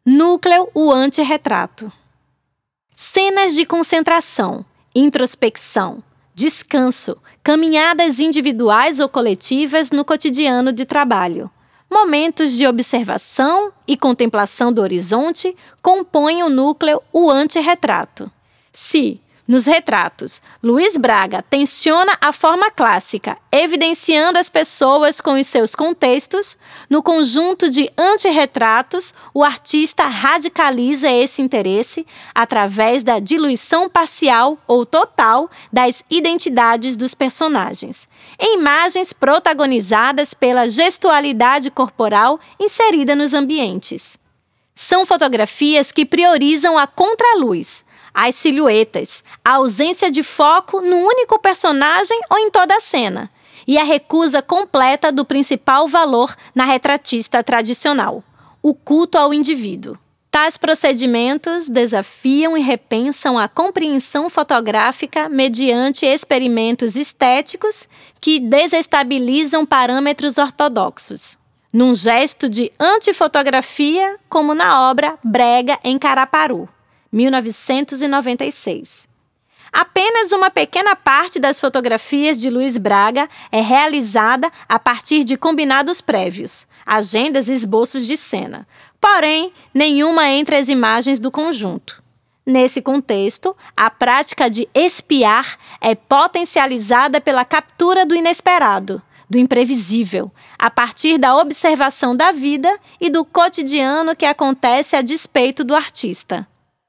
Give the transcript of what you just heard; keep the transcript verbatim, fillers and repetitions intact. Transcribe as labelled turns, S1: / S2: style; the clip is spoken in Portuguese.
S1: Núcleo, o antirretrato. Cenas de concentração, introspecção, descanso, caminhadas individuais ou coletivas no cotidiano de trabalho. Momentos de observação e contemplação do horizonte compõem o núcleo, o antirretrato. Se, nos retratos, Luiz Braga tensiona a forma clássica, evidenciando as pessoas com os seus contextos, no conjunto de antirretratos, o artista radicaliza esse interesse através da diluição parcial ou total das identidades dos personagens, em imagens protagonizadas pela gestualidade corporal inserida nos ambientes. São fotografias que priorizam a contraluz, as silhuetas, a ausência de foco no único personagem ou em toda a cena, e a recusa completa do principal valor na retratista tradicional, o culto ao indivíduo. Tais procedimentos desafiam e repensam a compreensão fotográfica mediante experimentos estéticos que desestabilizam parâmetros ortodoxos, num gesto de antifotografia, como na obra Brega em Caraparu, mil novecentos e noventa e seis. Apenas uma pequena parte das fotografias de Luiz Braga é realizada a partir de combinados prévios, agendas e esboços de cena, porém, nenhuma entre as imagens do conjunto. Nesse contexto, a prática de espiar é potencializada pela captura do inesperado, do imprevisível, a partir da observação da vida e do cotidiano que acontece a despeito do artista.